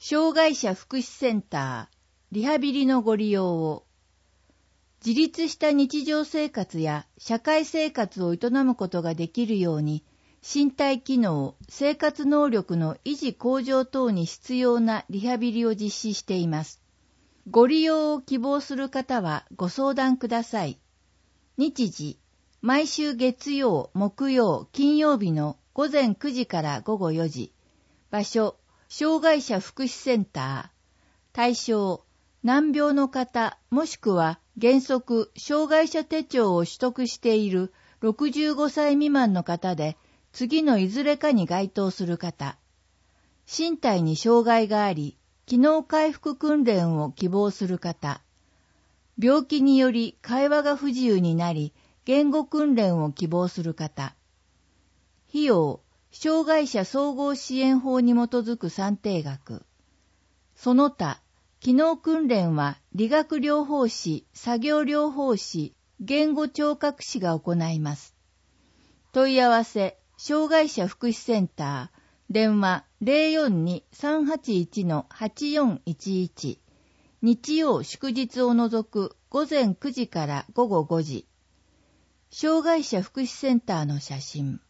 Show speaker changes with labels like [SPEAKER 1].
[SPEAKER 1] 障害者福祉センター、リハビリのご利用を、自立した日常生活や社会生活を営むことができるように、身体機能、生活能力の維持向上等に必要なリハビリを実施しています。ご利用を希望する方はご相談ください。日時、毎週月曜、木曜、金曜日の午前9時から午後4時。場所、障害者福祉センター。対象、難病の方もしくは原則障害者手帳を取得している65歳未満の方で、次のいずれかに該当する方。身体に障害があり、機能回復訓練を希望する方。病気により会話が不自由になり、言語訓練を希望する方。費用、障害者総合支援法に基づく算定額。その他、機能訓練は理学療法士、作業療法士、言語聴覚士が行います。問い合わせ、障害者福祉センター、電話 042-381-8411、日曜祝日を除く午前9時から午後5時。障害者福祉センターの写真。